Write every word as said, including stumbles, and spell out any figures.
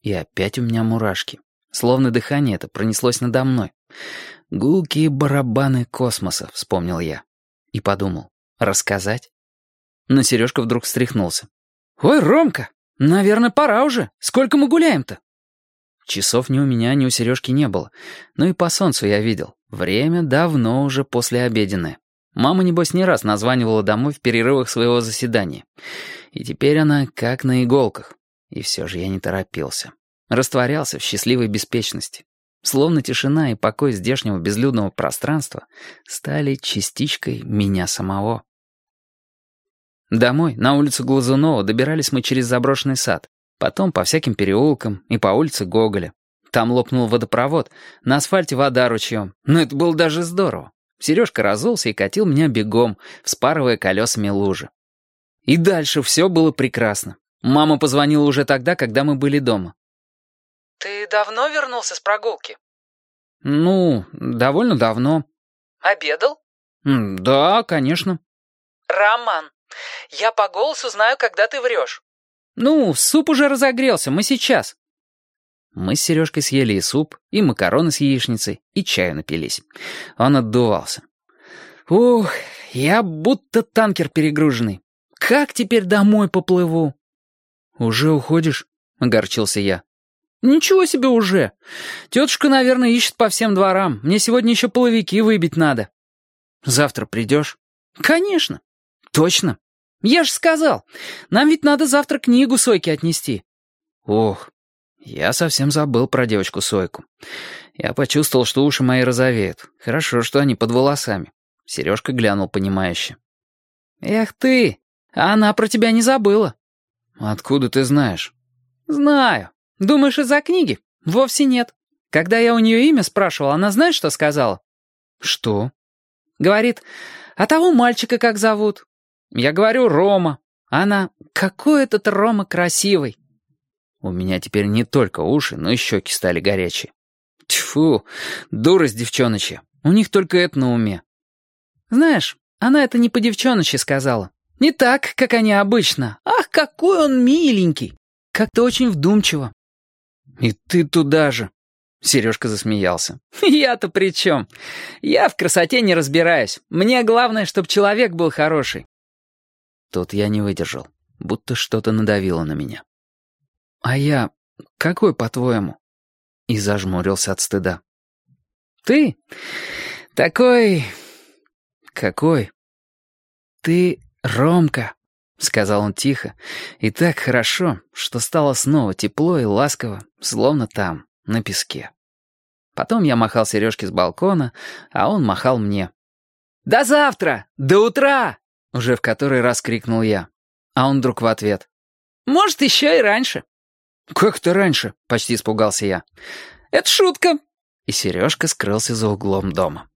И опять у меня мурашки. Словно дыхание это пронеслось надо мной. «Гулкие барабаны космоса», — вспомнил я. И подумал, рассказать? Но Сережка вдруг встряхнулся. «Ой, Ромка, наверное, пора уже. Сколько мы гуляем-то?» Часов ни у меня, ни у Сережки не было. Но и по солнцу я видел. Время давно уже послеобеденное. Мама, небось, не раз названивала домой в перерывах своего заседания. И теперь она как на иголках. И все же я не торопился. Растворялся в счастливой беспечности. Словно тишина и покой здешнего безлюдного пространства стали частичкой меня самого. Домой, на улицу Глазунова, добирались мы через заброшенный сад. Потом по всяким переулкам и по улице Гоголя. Там лопнул водопровод, на асфальте вода ручьем. Но это было даже здорово. Сережка разулся и катил меня бегом, вспарывая колесами лужи. И дальше все было прекрасно. Мама позвонила уже тогда, когда мы были дома. «Ты давно вернулся с прогулки?» «Ну, довольно давно». «Обедал?» М, «Да, конечно». «Роман, я по голосу знаю, когда ты врешь». «Ну, суп уже разогрелся, мы сейчас». Мы с Сережкой съели и суп, и макароны с яичницей, и чаю напились. Он отдувался. «Ух, я будто танкер перегруженный. Как теперь домой поплыву?» «Уже уходишь?» — огорчился я. «Ничего себе уже. Тетушка, наверное, ищет по всем дворам. Мне сегодня еще половики выбить надо». «Завтра придешь?» «Конечно. Точно. Я же сказал. Нам ведь надо завтра книгу Сойке отнести». «Ох, я совсем забыл про девочку Сойку. Я почувствовал, что уши мои розовеют. Хорошо, что они под волосами». Сережка глянул понимающе. «Эх ты, а она про тебя не забыла». «Откуда ты знаешь?» «Знаю. Думаешь, из-за книги? Вовсе нет. Когда я у нее имя спрашивал, она знаешь, что сказала?» «Что?» «Говорит, а того мальчика как зовут?» Я говорю, Рома. Она, какой этот Рома красивый. У меня теперь не только уши, но и щеки стали горячие. Тьфу, дурость девчоночья. У них только это на уме. Знаешь, она это не по-девчоночи сказала. Не так, как они обычно. Ах, какой он миленький. Как-то очень вдумчиво. И ты туда же. Сережка засмеялся. Я-то при чем? Я в красоте не разбираюсь. Мне главное, чтобы человек был хороший. Тут я не выдержал, будто что-то надавило на меня. «А я какой, по-твоему?» И зажмурился от стыда. «Ты такой... какой? Ты Ромка», — сказал он тихо, и так хорошо, что стало снова тепло и ласково, словно там, на песке. Потом я махал Сережке с балкона, а он махал мне. «До завтра! До утра!» Уже в который раз крикнул я. А он вдруг в ответ. «Может, еще и раньше». «Как это раньше?» — почти испугался я. «Это шутка». И Сережка скрылся за углом дома.